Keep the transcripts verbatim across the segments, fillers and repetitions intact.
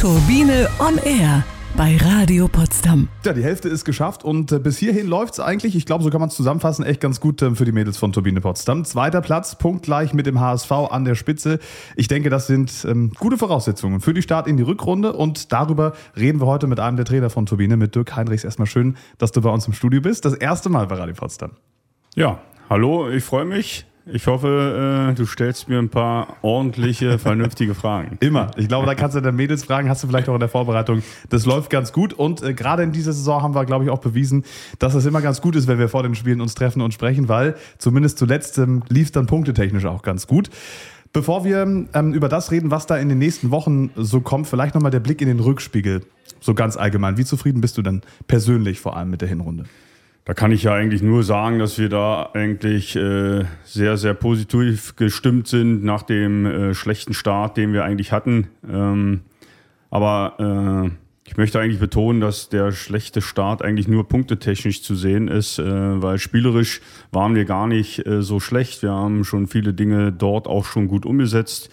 Turbine on Air bei Radio Potsdam. Ja, die Hälfte ist geschafft und äh, bis hierhin läuft es eigentlich, ich glaube, so kann man es zusammenfassen, echt ganz gut äh, für die Mädels von Turbine Potsdam. Zweiter Platz, punktgleich mit dem H S V an der Spitze. Ich denke, das sind ähm, gute Voraussetzungen für die Start in die Rückrunde und darüber reden wir heute mit einem der Trainer von Turbine, mit Dirk Heinrichs. Erstmal schön, dass du bei uns im Studio bist. Das erste Mal bei Radio Potsdam. Ja, hallo, ich freue mich. Ich hoffe, äh, du stellst mir ein paar ordentliche, vernünftige Fragen. Immer. Ich glaube, da kannst du deine Mädels fragen, hast du vielleicht auch in der Vorbereitung. Das läuft ganz gut und äh, gerade in dieser Saison haben wir, glaube ich, auch bewiesen, dass es immer ganz gut ist, wenn wir vor den Spielen uns treffen und sprechen, weil zumindest zuletzt ähm, lief es dann punktetechnisch auch ganz gut. Bevor wir ähm, über das reden, was da in den nächsten Wochen so kommt, vielleicht nochmal der Blick in den Rückspiegel, so ganz allgemein. Wie zufrieden bist du denn persönlich vor allem mit der Hinrunde? Da kann ich ja eigentlich nur sagen, dass wir da eigentlich äh, sehr, sehr positiv gestimmt sind nach dem äh, schlechten Start, den wir eigentlich hatten. Ähm, aber äh, ich möchte eigentlich betonen, dass der schlechte Start eigentlich nur punktetechnisch zu sehen ist, äh, weil spielerisch waren wir gar nicht äh, so schlecht. Wir haben schon viele Dinge dort auch schon gut umgesetzt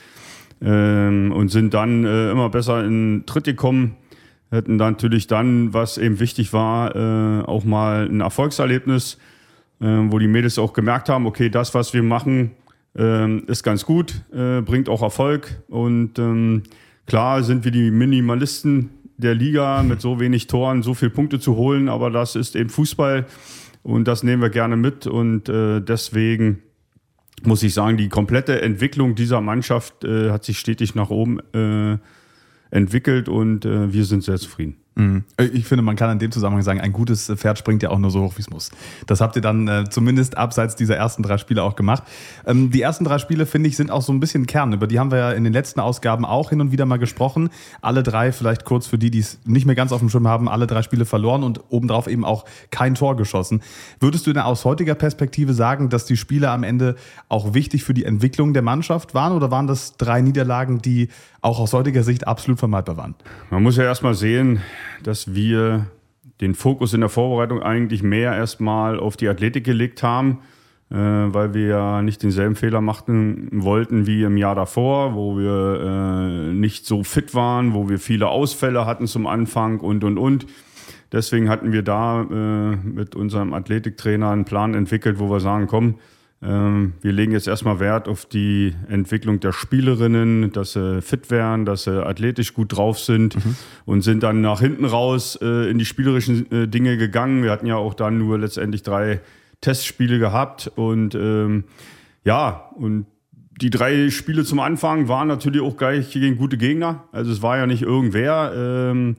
ähm, und sind dann äh, immer besser in Tritt gekommen. Hätten dann natürlich dann, was eben wichtig war, äh, auch mal ein Erfolgserlebnis, äh, wo die Mädels auch gemerkt haben, okay, das, was wir machen, äh, ist ganz gut, äh, bringt auch Erfolg. Und ähm, klar sind wir die Minimalisten der Liga, mit so wenig Toren so viele Punkte zu holen, aber das ist eben Fußball und das nehmen wir gerne mit. Und äh, deswegen muss ich sagen, die komplette Entwicklung dieser Mannschaft äh, hat sich stetig nach oben äh, entwickelt und äh, wir sind sehr zufrieden. Mhm. Ich finde, man kann in dem Zusammenhang sagen, ein gutes Pferd springt ja auch nur so hoch, wie es muss. Das habt ihr dann äh, zumindest abseits dieser ersten drei Spiele auch gemacht. Ähm, die ersten drei Spiele, finde ich, sind auch so ein bisschen Kern. Über die haben wir ja in den letzten Ausgaben auch hin und wieder mal gesprochen. Alle drei, vielleicht kurz für die, die es nicht mehr ganz auf dem Schirm haben, alle drei Spiele verloren und obendrauf eben auch kein Tor geschossen. Würdest du denn aus heutiger Perspektive sagen, dass die Spiele am Ende auch wichtig für die Entwicklung der Mannschaft waren oder waren das drei Niederlagen, die auch aus heutiger Sicht absolut vermeidbar waren? Man muss ja erstmal sehen, dass wir den Fokus in der Vorbereitung eigentlich mehr erstmal auf die Athletik gelegt haben, äh, weil wir ja nicht denselben Fehler machen wollten wie im Jahr davor, wo wir äh, nicht so fit waren, wo wir viele Ausfälle hatten zum Anfang und, und, und. Deswegen hatten wir da äh, mit unserem Athletiktrainer einen Plan entwickelt, wo wir sagen, komm, wir legen jetzt erstmal Wert auf die Entwicklung der Spielerinnen, dass sie fit werden, dass sie athletisch gut drauf sind mhm. und sind dann nach hinten raus äh, in die spielerischen äh, Dinge gegangen. Wir hatten ja auch dann nur letztendlich drei Testspiele gehabt und ähm, ja, und die drei Spiele zum Anfang waren natürlich auch gleich gegen gute Gegner. Also es war ja nicht irgendwer. Ähm,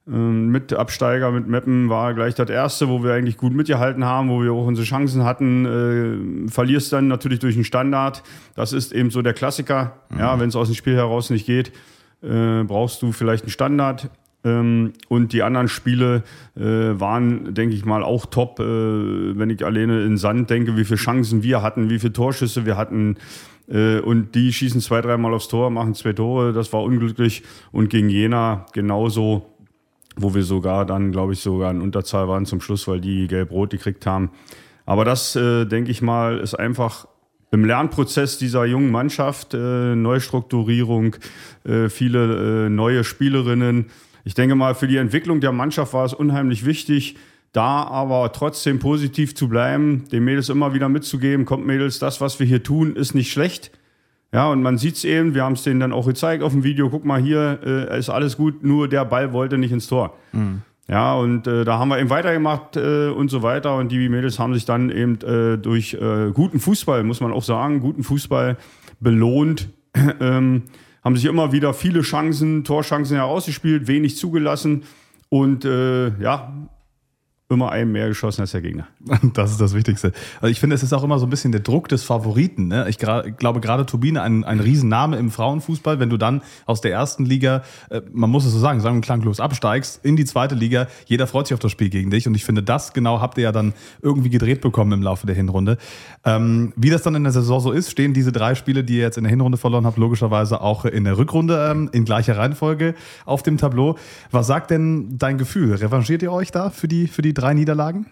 Mit Absteiger, mit Meppen war gleich das erste, wo wir eigentlich gut mitgehalten haben, wo wir auch unsere Chancen hatten. Äh, verlierst dann natürlich durch einen Standard. Das ist eben so der Klassiker. Mhm. Ja, wenn es aus dem Spiel heraus nicht geht, äh, brauchst du vielleicht einen Standard. Ähm, und die anderen Spiele äh, waren, denke ich mal, auch top. Äh, wenn ich alleine in Sand denke, wie viele Chancen wir hatten, wie viele Torschüsse wir hatten. Äh, und die schießen zwei, dreimal aufs Tor, machen zwei Tore. Das war unglücklich. Und gegen Jena genauso, wo wir sogar dann, glaube ich, sogar in Unterzahl waren zum Schluss, weil die gelb-rot gekriegt haben. Aber das, äh, denke ich mal, ist einfach im Lernprozess dieser jungen Mannschaft, äh, Neustrukturierung, äh, viele äh, neue Spielerinnen. Ich denke mal, für die Entwicklung der Mannschaft war es unheimlich wichtig, da aber trotzdem positiv zu bleiben, den Mädels immer wieder mitzugeben, kommt Mädels, das, was wir hier tun, ist nicht schlecht. Ja, und man sieht es eben, wir haben es denen dann auch gezeigt auf dem Video, guck mal hier, äh, ist alles gut, nur der Ball wollte nicht ins Tor. Mhm. Ja, und äh, da haben wir eben weitergemacht äh, und so weiter und die Mädels haben sich dann eben äh, durch äh, guten Fußball, muss man auch sagen, guten Fußball belohnt, ähm, haben sich immer wieder viele Chancen, Torchancen herausgespielt, wenig zugelassen und äh, ja, immer einen mehr geschossen als der Gegner. Das ist das Wichtigste. Also ich finde, es ist auch immer so ein bisschen der Druck des Favoriten. Ne? Ich gra- glaube, gerade Turbine, ein, ein Riesenname im Frauenfußball, wenn du dann aus der ersten Liga, äh, man muss es so sagen, sagen wir klanglos absteigst, in die zweite Liga, jeder freut sich auf das Spiel gegen dich. Und ich finde, das genau habt ihr ja dann irgendwie gedreht bekommen im Laufe der Hinrunde. Ähm, wie das dann in der Saison so ist, stehen diese drei Spiele, die ihr jetzt in der Hinrunde verloren habt, logischerweise auch in der Rückrunde ähm, in gleicher Reihenfolge auf dem Tableau. Was sagt denn dein Gefühl? Revanchiert ihr euch da für die, für die drei Niederlagen?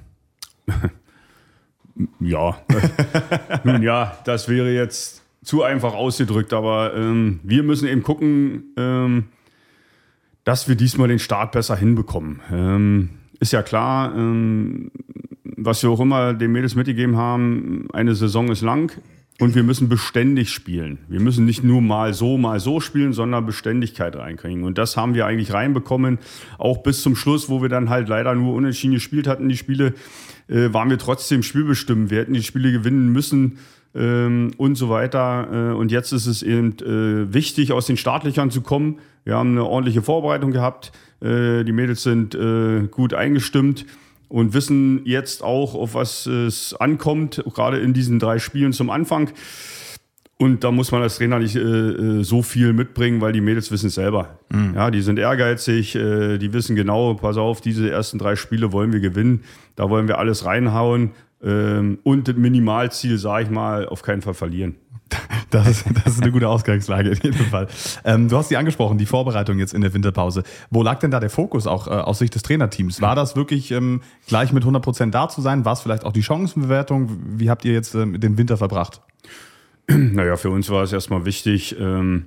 Ja, nun ja, das wäre jetzt zu einfach ausgedrückt, aber ähm, wir müssen eben gucken, ähm, dass wir diesmal den Start besser hinbekommen. Ähm, ist ja klar, ähm, was wir auch immer den Mädels mitgegeben haben, eine Saison ist lang und wir müssen beständig spielen. Wir müssen nicht nur mal so, mal so spielen, sondern Beständigkeit reinkriegen. Und das haben wir eigentlich reinbekommen, auch bis zum Schluss, wo wir dann halt leider nur unentschieden gespielt hatten. Die Spiele äh, waren wir trotzdem spielbestimmt. Wir hätten die Spiele gewinnen müssen. Ähm, und so weiter. Äh, und jetzt ist es eben äh, wichtig, aus den Startlöchern zu kommen. Wir haben eine ordentliche Vorbereitung gehabt. Äh, die Mädels sind äh, gut eingestimmt und wissen jetzt auch, auf was es ankommt, gerade in diesen drei Spielen zum Anfang. Und da muss man als Trainer nicht äh, so viel mitbringen, weil die Mädels wissen es selber. Mhm. Ja, die sind ehrgeizig, äh, die wissen genau, pass auf, diese ersten drei Spiele wollen wir gewinnen. Da wollen wir alles reinhauen. Und das Minimalziel, sage ich mal, auf keinen Fall verlieren. Das ist, das ist eine gute Ausgangslage in jedem Fall. Ähm, du hast sie angesprochen, die Vorbereitung jetzt in der Winterpause. Wo lag denn da der Fokus auch äh, aus Sicht des Trainerteams? War das wirklich ähm, gleich mit hundert Prozent da zu sein? War es vielleicht auch die Chancenbewertung? Wie habt ihr jetzt ähm, den Winter verbracht? Naja, für uns war es erstmal wichtig, ähm,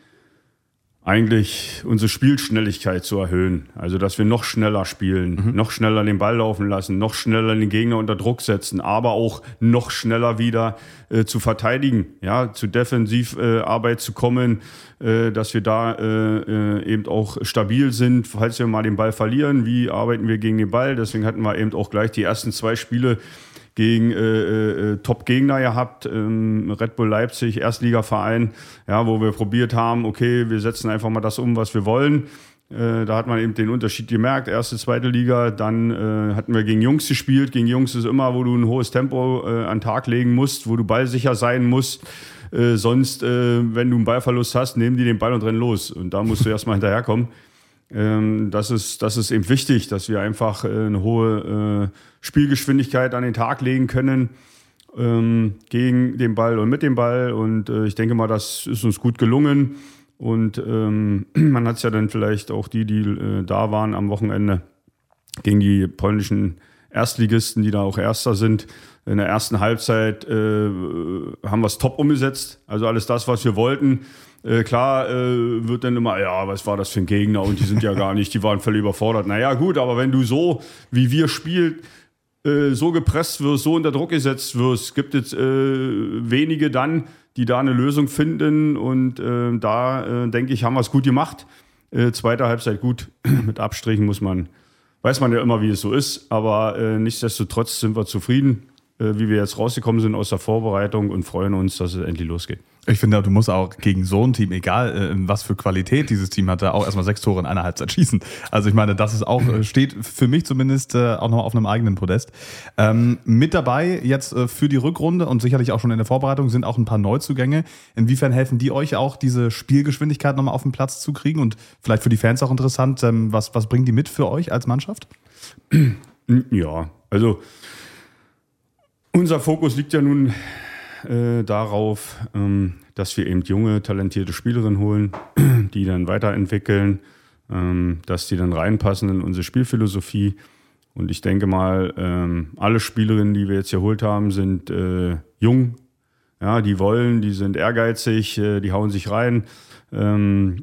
eigentlich unsere Spielschnelligkeit zu erhöhen. Also, dass wir noch schneller spielen, mhm. noch schneller den Ball laufen lassen, noch schneller den Gegner unter Druck setzen, aber auch noch schneller wieder äh, zu verteidigen, ja, zu Defensivarbeit äh, zu kommen, äh, dass wir da äh, äh, eben auch stabil sind, falls wir mal den Ball verlieren. Wie arbeiten wir gegen den Ball? Deswegen hatten wir eben auch gleich die ersten zwei Spiele gegen äh, äh, Top-Gegner gehabt, ähm, Red Bull Leipzig, Erstligaverein, ja, wo wir probiert haben, okay, wir setzen einfach mal das um, was wir wollen. Äh, da hat man eben den Unterschied gemerkt, erste, zweite Liga, dann äh, hatten wir gegen Jungs gespielt. Gegen Jungs ist immer, wo du ein hohes Tempo äh, an den Tag legen musst, wo du ballsicher sein musst. Äh, sonst, äh, wenn du einen Ballverlust hast, nehmen die den Ball und rennen los. Und da musst du erstmal hinterherkommen. Ähm, das ist, das ist eben wichtig, dass wir einfach äh, eine hohe äh, Spielgeschwindigkeit an den Tag legen können ähm, gegen den Ball und mit dem Ball. Und äh, ich denke mal, das ist uns gut gelungen. Und ähm, man hat es ja dann vielleicht auch die, die äh, da waren am Wochenende gegen die polnischen Erstligisten, die da auch Erster sind. In der ersten Halbzeit äh, haben wir es top umgesetzt. Also alles das, was wir wollten. Äh, klar äh, wird dann immer, ja, was war das für ein Gegner und die sind ja gar nicht, die waren völlig überfordert. Naja gut, aber wenn du so, wie wir spielen, äh, so gepresst wirst, so unter Druck gesetzt wirst, gibt es äh, wenige dann, die da eine Lösung finden und äh, da, äh, denke ich, haben wir es gut gemacht. Äh, zweite Halbzeit gut, mit Abstrichen muss man, weiß man ja immer, wie es so ist, aber äh, nichtsdestotrotz sind wir zufrieden, äh, wie wir jetzt rausgekommen sind aus der Vorbereitung und freuen uns, dass es endlich losgeht. Ich finde, du musst auch gegen so ein Team, egal äh, was für Qualität dieses Team hatte, auch erstmal sechs Tore in einer Halbzeit schießen. Also ich meine, das ist auch, äh, steht für mich zumindest äh, auch noch auf einem eigenen Podest. Ähm, mit dabei jetzt äh, für die Rückrunde und sicherlich auch schon in der Vorbereitung sind auch ein paar Neuzugänge. Inwiefern helfen die euch auch, diese Spielgeschwindigkeit nochmal auf den Platz zu kriegen? Und vielleicht für die Fans auch interessant, ähm, was, was bringen die mit für euch als Mannschaft? Ja, also unser Fokus liegt ja nun Äh, darauf, ähm, dass wir eben junge, talentierte Spielerinnen holen, die dann weiterentwickeln, ähm, dass die dann reinpassen in unsere Spielphilosophie. Und ich denke mal, ähm, alle Spielerinnen, die wir jetzt geholt haben, sind äh, jung. Ja, die wollen, die sind ehrgeizig, äh, die hauen sich rein. Ähm,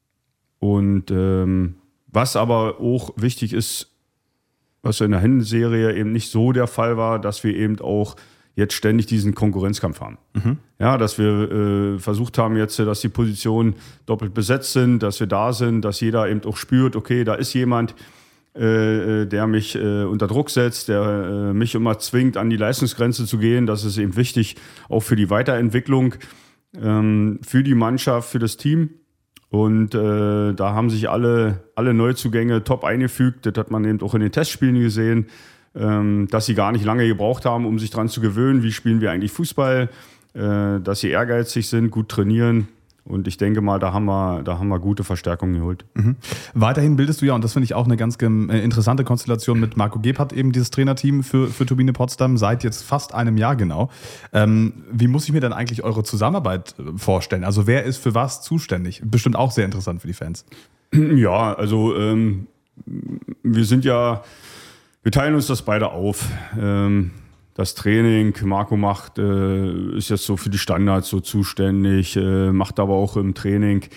und ähm, was aber auch wichtig ist, was in der Hinserie eben nicht so der Fall war, dass wir eben auch jetzt ständig diesen Konkurrenzkampf haben. Mhm. Ja, dass wir äh, versucht haben jetzt, dass die Positionen doppelt besetzt sind, dass wir da sind, dass jeder eben auch spürt, okay, da ist jemand, äh, der mich äh, unter Druck setzt, der äh, mich immer zwingt, an die Leistungsgrenze zu gehen. Das ist eben wichtig, auch für die Weiterentwicklung, ähm, für die Mannschaft, für das Team. Und äh, da haben sich alle, alle Neuzugänge top eingefügt. Das hat man eben auch in den Testspielen gesehen, dass sie gar nicht lange gebraucht haben, um sich daran zu gewöhnen, wie spielen wir eigentlich Fußball, dass sie ehrgeizig sind, gut trainieren. Und ich denke mal, da haben wir, da haben wir gute Verstärkungen geholt. Mhm. Weiterhin bildest du ja, und das finde ich auch eine ganz interessante Konstellation mit Marco Gebhardt, eben dieses Trainerteam für, für Turbine Potsdam, seit jetzt fast einem Jahr genau. Ähm, wie muss ich mir denn eigentlich eure Zusammenarbeit vorstellen? Also wer ist für was zuständig? Bestimmt auch sehr interessant für die Fans. Ja, also ähm, wir sind ja Wir teilen uns das beide auf. Das Training, Marco macht, ist jetzt so für die Standards so zuständig, macht aber auch im Training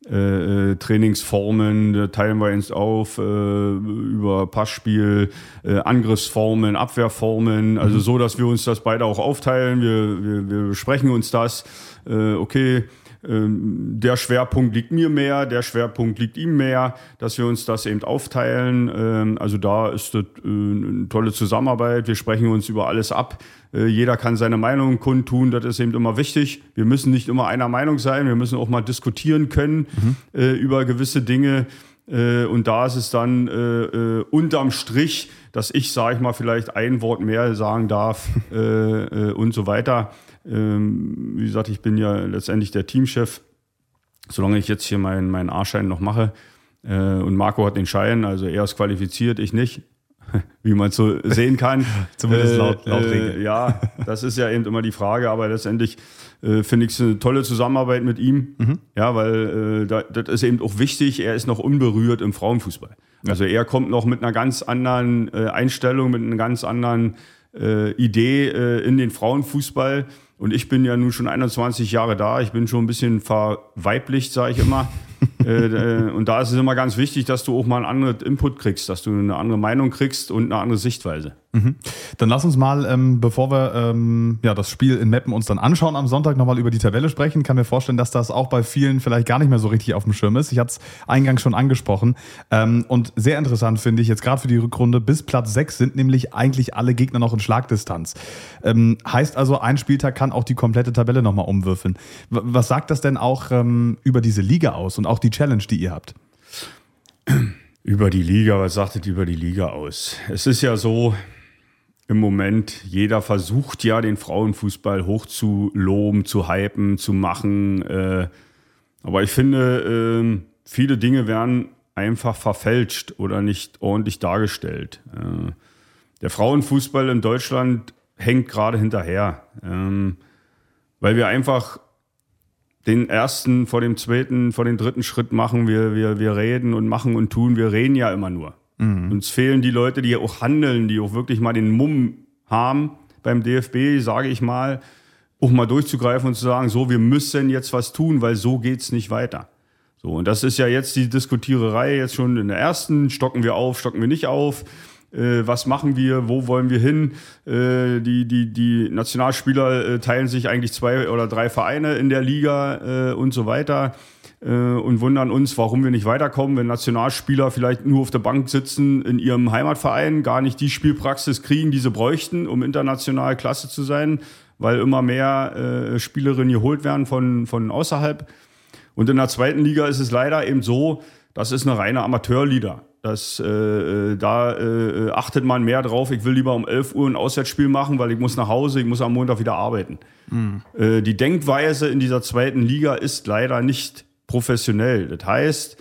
äh, Trainingsformen, da teilen wir uns auf äh, über Passspiel, äh, Angriffsformen, Abwehrformen, also mhm. so, dass wir uns das beide auch aufteilen. Wir, wir, wir besprechen uns das. Äh, okay, der Schwerpunkt liegt mir mehr, der Schwerpunkt liegt ihm mehr, dass wir uns das eben aufteilen. Also da ist das eine tolle Zusammenarbeit. Wir sprechen uns über alles ab. Jeder kann seine Meinung kundtun, das ist eben immer wichtig. Wir müssen nicht immer einer Meinung sein, wir müssen auch mal diskutieren können mhm. über gewisse Dinge. Und da ist es dann äh, unterm Strich, dass ich, sage ich mal, vielleicht ein Wort mehr sagen darf äh, und so weiter. Ähm, wie gesagt, ich bin ja letztendlich der Teamchef, solange ich jetzt hier meinen mein A-Schein noch mache. Äh, und Marco hat den Schein, also er ist qualifiziert, ich nicht, wie man so sehen kann. Zumindest äh, laut, laut Regel. Äh, ja, das ist ja eben immer die Frage, aber letztendlich äh, finde ich es eine tolle Zusammenarbeit mit ihm. Mhm. Ja, weil äh, da, das ist eben auch wichtig, er ist noch unberührt im Frauenfußball. Ja. Also er kommt noch mit einer ganz anderen äh, Einstellung, mit einer ganz anderen äh, Idee äh, in den Frauenfußball. Und ich bin ja nun schon einundzwanzig Jahre da. Ich bin schon ein bisschen verweiblicht, sage ich immer. äh, und da ist es immer ganz wichtig, dass du auch mal einen anderen Input kriegst, dass du eine andere Meinung kriegst und eine andere Sichtweise. Mhm. Dann lass uns mal, ähm, bevor wir ähm, ja, das Spiel in Meppen uns dann anschauen am Sonntag, nochmal über die Tabelle sprechen. Ich kann mir vorstellen, dass das auch bei vielen vielleicht gar nicht mehr so richtig auf dem Schirm ist. Ich hatte es eingangs schon angesprochen. Ähm, und sehr interessant finde ich jetzt gerade für die Rückrunde, bis Platz sechs sind nämlich eigentlich alle Gegner noch in Schlagdistanz. Ähm, heißt also, ein Spieltag kann auch die komplette Tabelle nochmal umwürfeln. W- was sagt das denn auch ähm, über diese Liga aus und auch die Challenge, die ihr habt? Über die Liga, was sagt es über die Liga aus? Es ist ja so, im Moment, jeder versucht ja, den Frauenfußball hoch zu loben, zu hypen, zu machen. Äh, aber ich finde, äh, viele Dinge werden einfach verfälscht oder nicht ordentlich dargestellt. Äh, der Frauenfußball in Deutschland hängt gerade hinterher, ähm, weil wir einfach den ersten vor dem zweiten, vor dem dritten Schritt machen. Wir, wir, wir reden und machen und tun. Wir reden ja immer nur. Mhm. Uns fehlen die Leute, die auch handeln, die auch wirklich mal den Mumm haben beim D F B, sage ich mal, auch mal durchzugreifen und zu sagen, so, wir müssen jetzt was tun, weil so geht's nicht weiter. So, und das ist ja jetzt die Diskutiererei jetzt schon in der ersten. Stocken wir auf, stocken wir nicht auf? Äh, was machen wir? Wo wollen wir hin? Äh, die, die, die Nationalspieler äh, teilen sich eigentlich zwei oder drei Vereine in der Liga äh, und so weiter. Und wundern uns, warum wir nicht weiterkommen, wenn Nationalspieler vielleicht nur auf der Bank sitzen in ihrem Heimatverein, gar nicht die Spielpraxis kriegen, die sie bräuchten, um international klasse zu sein, weil immer mehr äh, Spielerinnen geholt werden von, von außerhalb. Und in der zweiten Liga ist es leider eben so, das ist eine reine Amateurliga. Das, äh, da äh, achtet man mehr drauf, ich will lieber um elf Uhr ein Auswärtsspiel machen, weil ich muss nach Hause, ich muss am Montag wieder arbeiten. Mhm. Äh, die Denkweise in dieser zweiten Liga ist leider nicht professionell. Das heißt,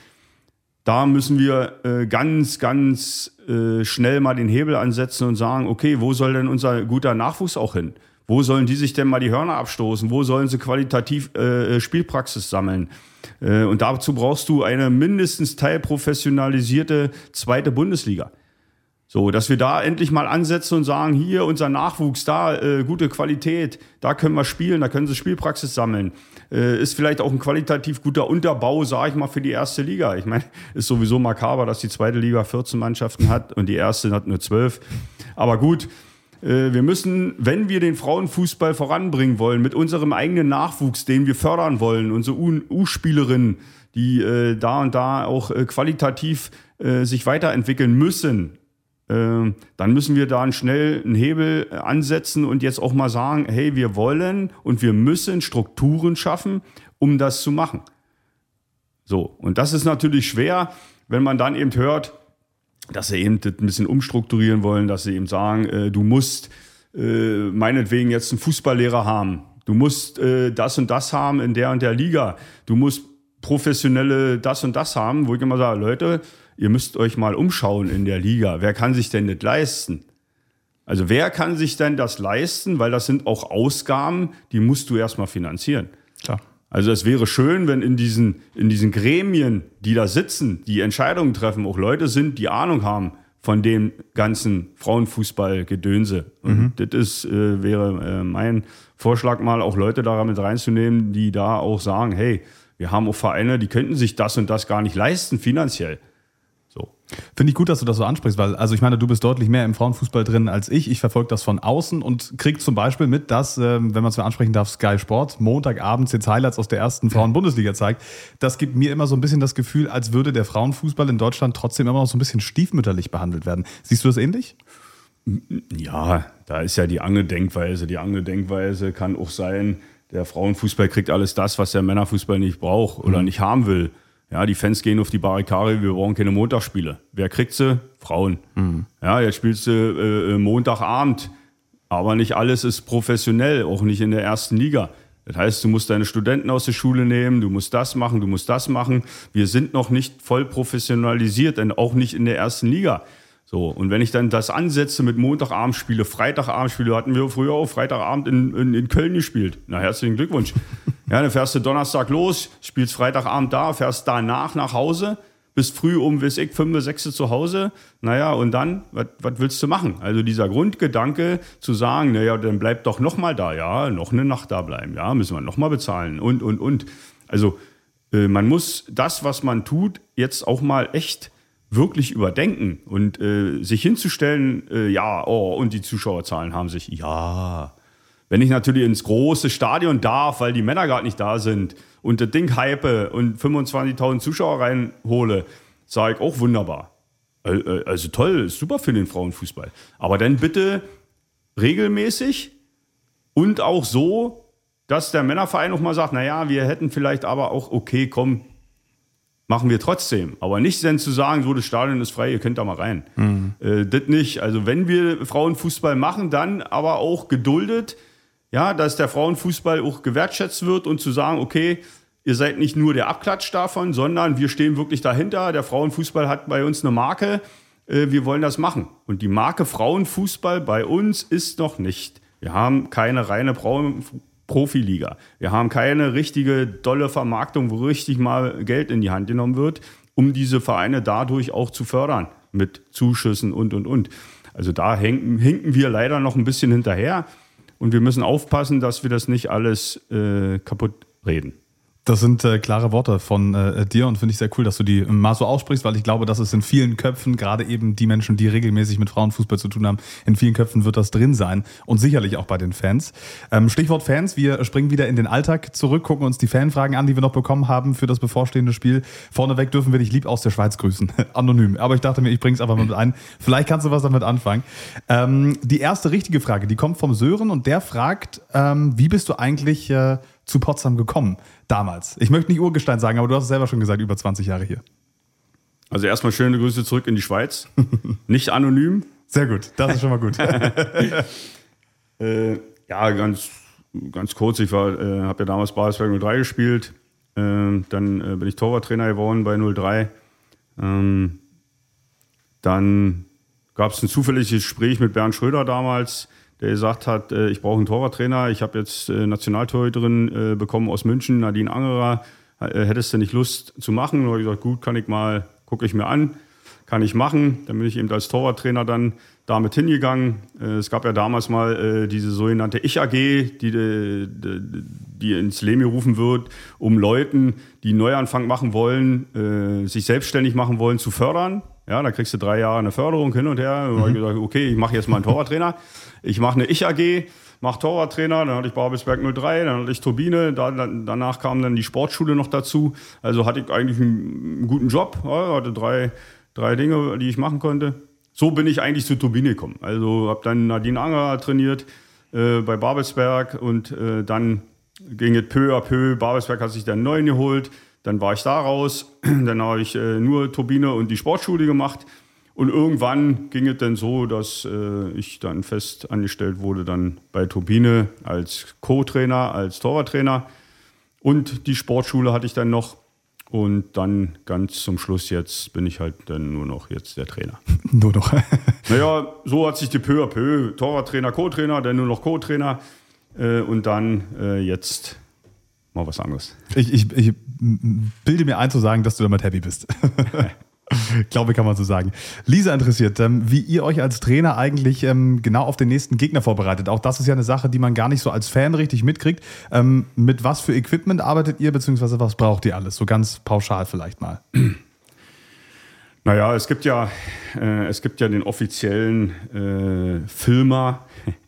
da müssen wir äh, ganz, ganz äh, schnell mal den Hebel ansetzen und sagen, okay, wo soll denn unser guter Nachwuchs auch hin? Wo sollen die sich denn mal die Hörner abstoßen? Wo sollen sie qualitativ äh, Spielpraxis sammeln? Äh, und dazu brauchst du eine mindestens teilprofessionalisierte zweite Bundesliga. So, dass wir da endlich mal ansetzen und sagen, hier unser Nachwuchs, da äh, gute Qualität, da können wir spielen, da können sie Spielpraxis sammeln. Äh, ist vielleicht auch ein qualitativ guter Unterbau, sage ich mal, für die erste Liga. Ich meine, ist sowieso makaber, dass die zweite Liga vierzehn Mannschaften hat und die erste hat nur zwölf. Aber gut, äh, wir müssen, wenn wir den Frauenfußball voranbringen wollen, mit unserem eigenen Nachwuchs, den wir fördern wollen, unsere U-Spielerinnen, die äh, da und da auch äh, qualitativ äh, sich weiterentwickeln müssen, dann müssen wir da schnell einen Hebel ansetzen und jetzt auch mal sagen, hey, wir wollen und wir müssen Strukturen schaffen, um das zu machen. So, und das ist natürlich schwer, wenn man dann eben hört, dass sie eben das ein bisschen umstrukturieren wollen, dass sie eben sagen, äh, du musst äh, meinetwegen jetzt einen Fußballlehrer haben, du musst äh, das und das haben in der und der Liga, du musst professionelle das und das haben, wo ich immer sage, Leute, ihr müsst euch mal umschauen in der Liga. Wer kann sich denn das leisten? Also wer kann sich denn das leisten? Weil das sind auch Ausgaben, die musst du erstmal finanzieren. Klar. Also es wäre schön, wenn in diesen, in diesen Gremien, die da sitzen, die Entscheidungen treffen, auch Leute sind, die Ahnung haben von dem ganzen Frauenfußball-Gedönse. Und mhm. das ist, äh, wäre äh, mein Vorschlag mal, auch Leute da mit reinzunehmen, die da auch sagen, hey, Wir haben auch Vereine, die könnten sich das und das gar nicht leisten finanziell. So. Finde ich gut, dass du das so ansprichst, weil, also ich meine, du bist deutlich mehr im Frauenfußball drin als ich. Ich verfolge das von außen und kriege zum Beispiel mit, dass, ähm, wenn man es mal ansprechen darf, Sky Sport Montagabends jetzt Highlights aus der ersten Frauen-Bundesliga zeigt. Das gibt mir immer so ein bisschen das Gefühl, als würde der Frauenfußball in Deutschland trotzdem immer noch so ein bisschen stiefmütterlich behandelt werden. Siehst du das ähnlich? Ja, da ist ja die andere Denkweise. Die andere Denkweise kann auch sein, der Frauenfußball kriegt alles das, was der Männerfußball nicht braucht oder mhm. nicht haben will. Ja, die Fans gehen auf die Barrikade, wir brauchen keine Montagsspiele. Wer kriegt sie? Frauen. Mhm. Ja, jetzt spielst du äh, Montagabend, aber nicht alles ist professionell, auch nicht in der ersten Liga. Das heißt, du musst deine Studenten aus der Schule nehmen, du musst das machen, du musst das machen. Wir sind noch nicht voll professionalisiert, denn auch nicht in der ersten Liga. So, und wenn ich dann das ansetze mit Montagabendspiele, Freitagabendspiele, hatten wir früher auch Freitagabend in, in, in Köln gespielt. Na, herzlichen Glückwunsch. Ja, dann fährst du Donnerstag los, spielst Freitagabend da, fährst danach nach Hause, bist früh um, weiß ich, fünf, sechs zu Hause. Naja, und dann, was willst du machen? Also dieser Grundgedanke zu sagen, naja, dann bleib doch noch mal da, ja, noch eine Nacht da bleiben, ja, müssen wir noch mal bezahlen und, und, und. Also äh, man muss das, was man tut, jetzt auch mal echt wirklich überdenken und äh, sich hinzustellen, äh, ja, oh, und die Zuschauerzahlen haben sich, ja. Wenn ich natürlich ins große Stadion darf, weil die Männer gerade nicht da sind und das Ding hype und fünfundzwanzigtausend Zuschauer reinhole, sage ich auch wunderbar. Also toll, ist super für den Frauenfußball. Aber dann bitte regelmäßig und auch so, dass der Männerverein auch mal sagt, naja, wir hätten vielleicht aber auch, okay, komm, machen wir trotzdem. Aber nicht dann zu sagen, so, das Stadion ist frei, ihr könnt da mal rein. Mhm. Äh, das nicht. Also wenn wir Frauenfußball machen, dann aber auch geduldet, ja, dass der Frauenfußball auch gewertschätzt wird und zu sagen, okay, ihr seid nicht nur der Abklatsch davon, sondern wir stehen wirklich dahinter. Der Frauenfußball hat bei uns eine Marke. Äh, wir wollen das machen. Und die Marke Frauenfußball bei uns ist noch nicht. Wir haben keine reine Frauen- Profiliga. Wir haben keine richtige dolle Vermarktung, wo richtig mal Geld in die Hand genommen wird, um diese Vereine dadurch auch zu fördern mit Zuschüssen und, und, und. Also da hinken, hinken wir leider noch ein bisschen hinterher und wir müssen aufpassen, dass wir das nicht alles äh, kaputt reden. Das sind äh, klare Worte von äh, dir und finde ich sehr cool, dass du die mal so aussprichst, weil ich glaube, dass es in vielen Köpfen, gerade eben die Menschen, die regelmäßig mit Frauenfußball zu tun haben, in vielen Köpfen wird das drin sein und sicherlich auch bei den Fans. Ähm, Stichwort Fans, wir springen wieder in den Alltag zurück, gucken uns die Fanfragen an, die wir noch bekommen haben für das bevorstehende Spiel. Vorneweg dürfen wir dich lieb aus der Schweiz grüßen, anonym. Aber ich dachte mir, ich bringe es einfach mal mit ein. Vielleicht kannst du was damit anfangen. Ähm, die erste richtige Frage, die kommt vom Sören und der fragt, ähm, wie bist du eigentlich äh, zu Potsdam gekommen damals? Ich möchte nicht Urgestein sagen, aber du hast es selber schon gesagt, über zwanzig Jahre hier. Also erstmal schöne Grüße zurück in die Schweiz. Nicht anonym. Sehr gut, das ist schon mal gut. äh, ja, ganz, ganz kurz. Ich äh, habe ja damals Babelsberg null drei gespielt. Äh, dann äh, bin ich Torwarttrainer geworden bei null drei. Ähm, dann gab es ein zufälliges Gespräch mit Bernd Schröder damals, der gesagt hat, äh, ich brauche einen Torwarttrainer. Ich habe jetzt äh, Nationaltorhüterin äh, bekommen aus München, Nadine Angerer. Äh, hättest du nicht Lust zu machen? Und habe ich gesagt, gut, kann ich mal, gucke ich mir an, kann ich machen. Dann bin ich eben als Torwarttrainer dann damit hingegangen. Äh, es gab ja damals mal äh, diese sogenannte Ich-A G, die, die, die ins Leben gerufen wird, um Leuten, die einen Neuanfang machen wollen, äh, sich selbstständig machen wollen, zu fördern. Ja, da kriegst du drei Jahre eine Förderung hin und her. Und mhm. habe ich gesagt, okay, ich mache jetzt mal einen Torwarttrainer. Ich mache eine Ich-A G, mache Torwarttrainer, dann hatte ich Babelsberg null drei, dann hatte ich Turbine, da, dann, danach kam dann die Sportschule noch dazu. Also hatte ich eigentlich einen, einen guten Job, ja, hatte drei, drei Dinge, die ich machen konnte. So bin ich eigentlich zu Turbine gekommen. Also habe dann Nadine Angerer trainiert äh, bei Babelsberg und äh, dann ging es peu à peu. Babelsberg hat sich dann einen neuen geholt. Dann war ich da raus, dann habe ich äh, nur Turbine und die Sportschule gemacht und irgendwann ging es dann so, dass äh, ich dann fest angestellt wurde dann bei Turbine als Co-Trainer, als Torwarttrainer und die Sportschule hatte ich dann noch und dann ganz zum Schluss jetzt bin ich halt dann nur noch jetzt der Trainer. Nur noch. Naja, so hat sich die peu à peu, Torwarttrainer, Co-Trainer, dann nur noch Co-Trainer äh, und dann äh, jetzt mal was anderes. Ich, ich, ich bilde mir ein zu sagen, dass du damit happy bist. Glaube, kann man so sagen. Lisa interessiert, ähm, wie ihr euch als Trainer eigentlich ähm, genau auf den nächsten Gegner vorbereitet. Auch das ist ja eine Sache, die man gar nicht so als Fan richtig mitkriegt. Ähm, mit was für Equipment arbeitet ihr, beziehungsweise was braucht ihr alles? So ganz pauschal vielleicht mal. Naja, es gibt ja, äh, es gibt ja den offiziellen äh, Filmer,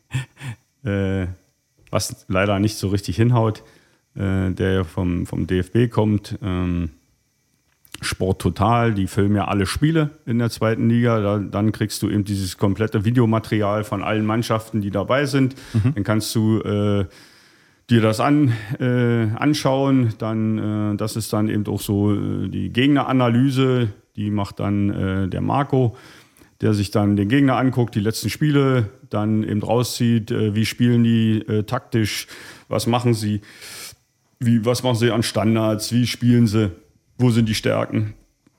äh, was leider nicht so richtig hinhaut, äh, der vom, vom D F B kommt. Ähm, Sport Total, die filmen ja alle Spiele in der zweiten Liga. Da, dann kriegst du eben dieses komplette Videomaterial von allen Mannschaften, die dabei sind. Mhm. Dann kannst du äh, dir das an, äh, anschauen. Dann, äh, das ist dann eben auch so äh, die Gegneranalyse. Die macht dann äh, der Marco, der sich dann den Gegner anguckt, die letzten Spiele, dann eben rauszieht, äh, wie spielen die äh, taktisch, was machen sie, wie, was machen sie an Standards, wie spielen sie. Wo sind die Stärken?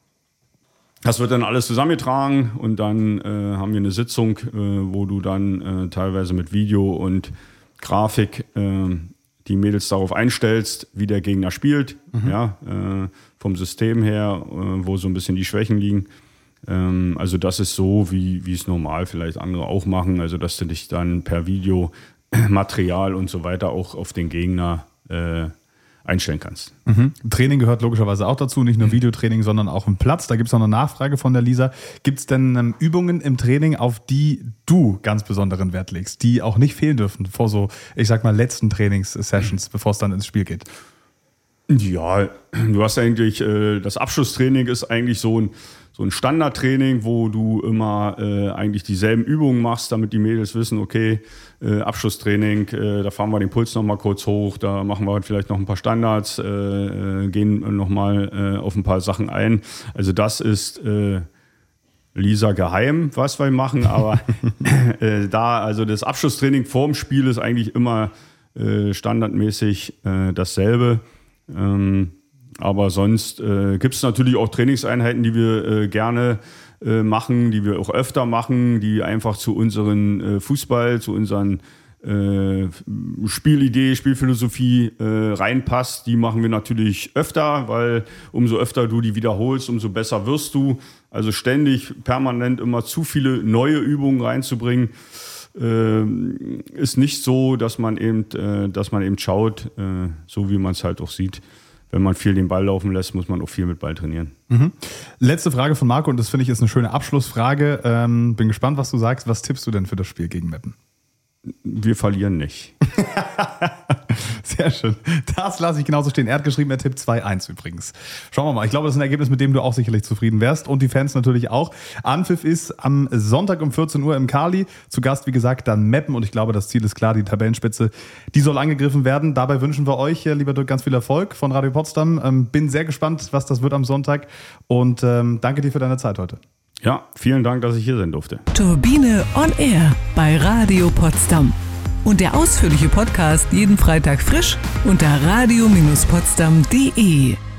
Das wird dann alles zusammengetragen und dann äh, haben wir eine Sitzung, äh, wo du dann äh, teilweise mit Video und Grafik äh, die Mädels darauf einstellst, wie der Gegner spielt, mhm. ja, äh, vom System her, äh, wo so ein bisschen die Schwächen liegen. Ähm, also das ist so, wie, wie es normal vielleicht andere auch machen, also dass du dich dann per Video, Material und so weiter auch auf den Gegner äh, einstellen kannst. Mhm. Training gehört logischerweise auch dazu, nicht nur Videotraining, sondern auch im Platz. Da gibt es noch eine Nachfrage von der Lisa. Gibt es denn ähm, Übungen im Training, auf die du ganz besonderen Wert legst, die auch nicht fehlen dürfen vor so, ich sag mal, letzten Trainings-Sessions, mhm. bevor es dann ins Spiel geht? Ja, du hast eigentlich, äh, das Abschlusstraining ist eigentlich so ein, so ein Standardtraining, wo du immer äh, eigentlich dieselben Übungen machst, damit die Mädels wissen, okay, äh, Abschlusstraining, äh, da fahren wir den Puls nochmal kurz hoch, da machen wir vielleicht noch ein paar Standards, äh, gehen nochmal äh, auf ein paar Sachen ein. Also das ist äh, Lisa geheim, was wir machen, aber äh, da, also das Abschlusstraining vorm Spiel ist eigentlich immer äh, standardmäßig äh, dasselbe. Ähm, aber sonst äh, gibt es natürlich auch Trainingseinheiten, die wir äh, gerne äh, machen, die wir auch öfter machen, die einfach zu unseren äh, Fußball, zu unseren äh, Spielidee, Spielphilosophie äh, reinpasst. Die machen wir natürlich öfter, weil umso öfter du die wiederholst, umso besser wirst du. Also ständig, permanent immer zu viele neue Übungen reinzubringen, äh, ist nicht so, dass man eben, äh, dass man eben schaut, äh, so wie man es halt auch sieht. Wenn man viel den Ball laufen lässt, muss man auch viel mit Ball trainieren. Mhm. Letzte Frage von Marco, und das finde ich ist eine schöne Abschlussfrage. Ähm, bin gespannt, was du sagst. Was tippst du denn für das Spiel gegen Meppen? Wir verlieren nicht. Sehr schön. Das lasse ich genauso stehen. Er hat geschrieben, er tippt zwei eins übrigens. Schauen wir mal. Ich glaube, das ist ein Ergebnis, mit dem du auch sicherlich zufrieden wärst. Und die Fans natürlich auch. Anpfiff ist am Sonntag um vierzehn Uhr im Kali. Zu Gast, wie gesagt, dann Meppen. Und ich glaube, das Ziel ist klar, die Tabellenspitze, die soll angegriffen werden. Dabei wünschen wir euch, lieber Dirk, ganz viel Erfolg von Radio Potsdam. Ähm, bin sehr gespannt, was das wird am Sonntag. Und ähm, danke dir für deine Zeit heute. Ja, vielen Dank, dass ich hier sein durfte. Turbine on Air bei Radio Potsdam. Und der ausführliche Podcast jeden Freitag frisch unter radio Bindestrich potsdam punkt de.